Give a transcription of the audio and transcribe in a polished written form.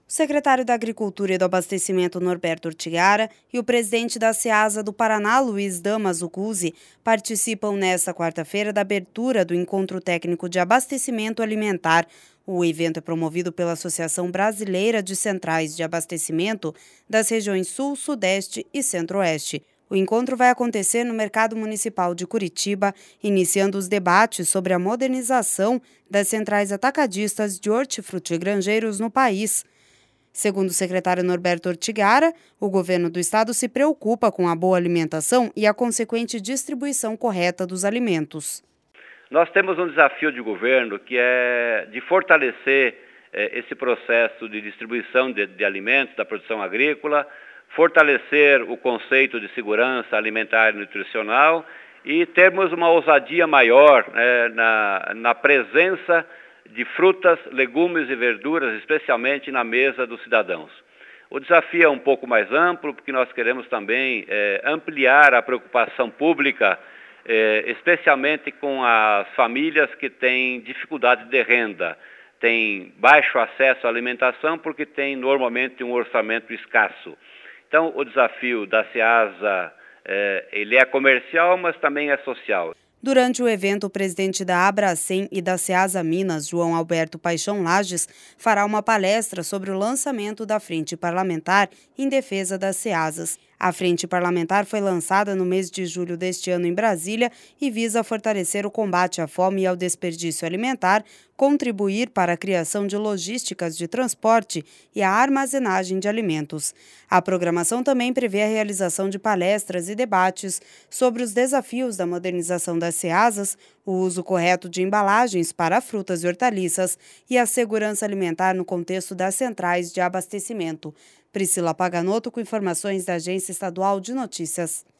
O secretário da Agricultura e do Abastecimento, Norberto Ortigara, e o presidente da Ceasa do Paraná, Luiz Damaso-Cusi, participam nesta quarta-feira da abertura do Encontro Técnico de Abastecimento Alimentar. O evento é promovido pela Associação Brasileira de Centrais de Abastecimento das regiões Sul, Sudeste e Centro-Oeste. O encontro vai acontecer no Mercado Municipal de Curitiba, iniciando os debates sobre a modernização das centrais atacadistas de hortifrutigranjeiros no país. Segundo o secretário Norberto Ortigara, o governo do estado se preocupa com a boa alimentação e a consequente distribuição correta dos alimentos. Nós temos um desafio de governo que é de fortalecer esse processo de distribuição de alimentos, da produção agrícola, fortalecer o conceito de segurança alimentar e nutricional e termos uma ousadia maior na presença de frutas, legumes e verduras, especialmente na mesa dos cidadãos. O desafio é um pouco mais amplo, porque nós queremos também ampliar a preocupação pública, especialmente com as famílias que têm dificuldade de renda, têm baixo acesso à alimentação porque têm normalmente um orçamento escasso. Então, o desafio da Ceasa, ele é comercial, mas também é social. Durante o evento, o presidente da Abracem e da Ceasa Minas, João Alberto Paixão Lages, fará uma palestra sobre o lançamento da Frente Parlamentar em defesa das Ceasas. A Frente Parlamentar foi lançada no mês de julho deste ano em Brasília e visa fortalecer o combate à fome e ao desperdício alimentar, contribuir para a criação de logísticas de transporte e a armazenagem de alimentos. A programação também prevê a realização de palestras e debates sobre os desafios da modernização das Ceasas, o uso correto de embalagens para frutas e hortaliças e a segurança alimentar no contexto das centrais de abastecimento. Priscila Paganotto com informações da Agência Estadual de Notícias.